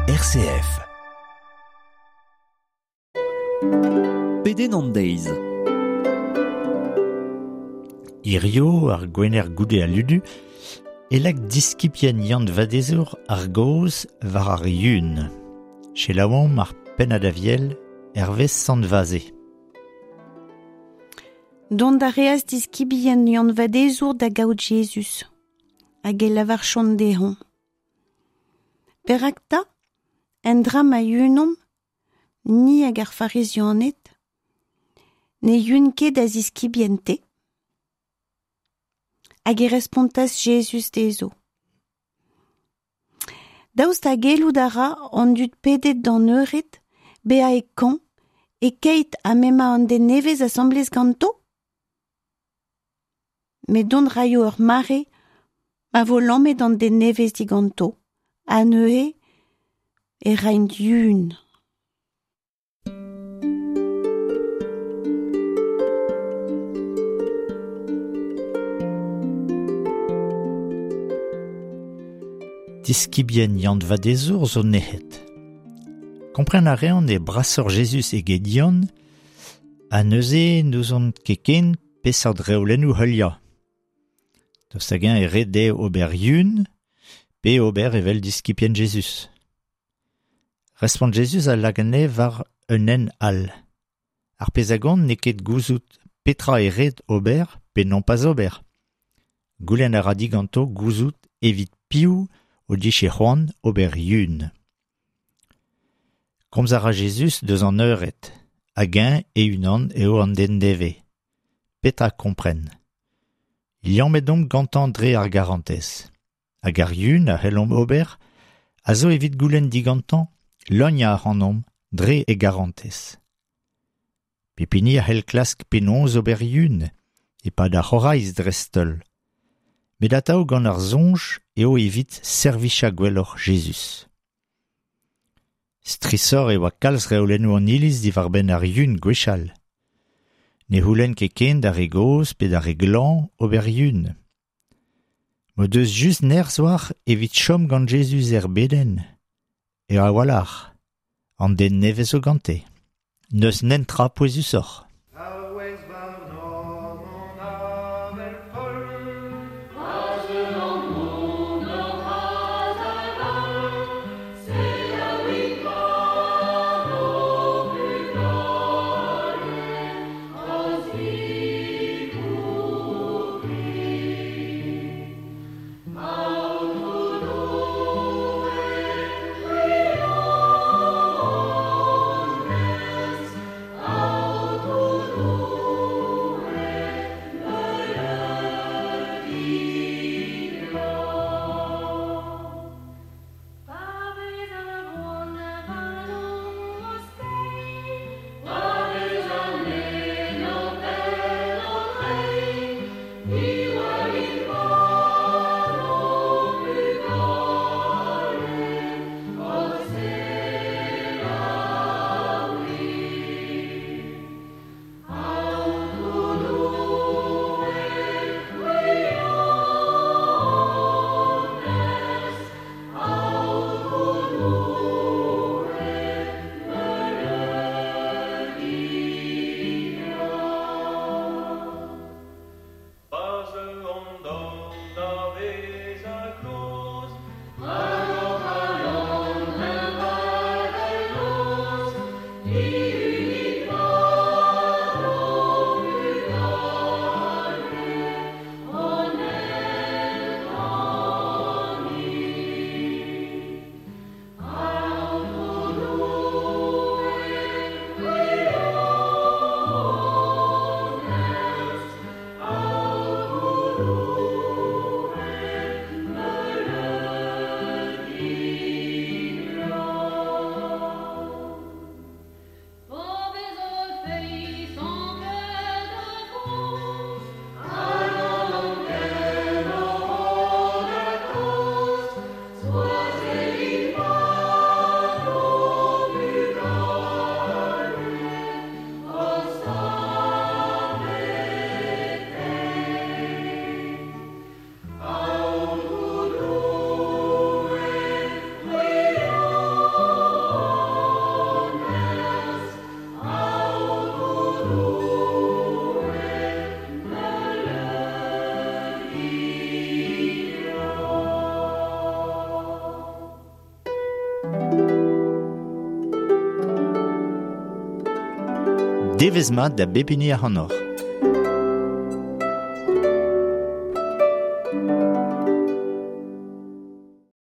RCF. Peden an deiz. Irio ar gwener goude a ludu, elak diskipien yant vadezour ar goz war ar yun. Che laouam ar pen a da viel, hervez sant vaze. Dont da reaz diskibien yant vadezour da gaout Jesus, hag e lavar chont dehon. Perak ta, en dram a yunom, ni hag ar farizionet, ne yun ket da ziskibien te, hag e respontas Jesus dezo. Daoust ta gelout a ra an dud pedet d'an euret, be a e kan, e keit a mema an den nevez assemblez ganto? Me don raio ur mare, ma vo lammet an den nevez di ganto, a neuhe e raint yun. Diskibien yant vadezour zo nehet. Kompren a rean e brasor Jesus e Gedion, a neuze nous on keken pesad reolennou heulia. Dost hag-eñ e rede ober yun, pe ober evel diskipien Jesus. Respond Jesus a lagane var un en al. Ar pezagont ne ket gouzout petra e red ober, pe non pas ober. Goulenn a radi ganto gouzout evit piou o diche c'hoant ober yun. Komz a ra Jesus deus an euret, hag-eñ e unan eo an den deve. Petra kompren. Liammet domp gantañ dre ar garantez. Hag ar yun a c'hellomp ober, a zo evit goulenn digantañ, logn a c'hanom dre e garantez. Pepini a c'hell klask penonz ober yun, e pa da c'horaiz drestol. Met atav gant ar zonj eo evit servicha gwelloc'h Jesus. Strisor e oa kalz reolennou an iliz di war-benn ar yun gwechal. Ne c'houlenn ket ken da re goz pe da re glan ober yun. Mo deus just nerzh-war evit chom gant Jesus beden. E a walac'h, an den nevez o gante. Neus nentra pouezusoc'h. Oh devez mat da bepini a hanor.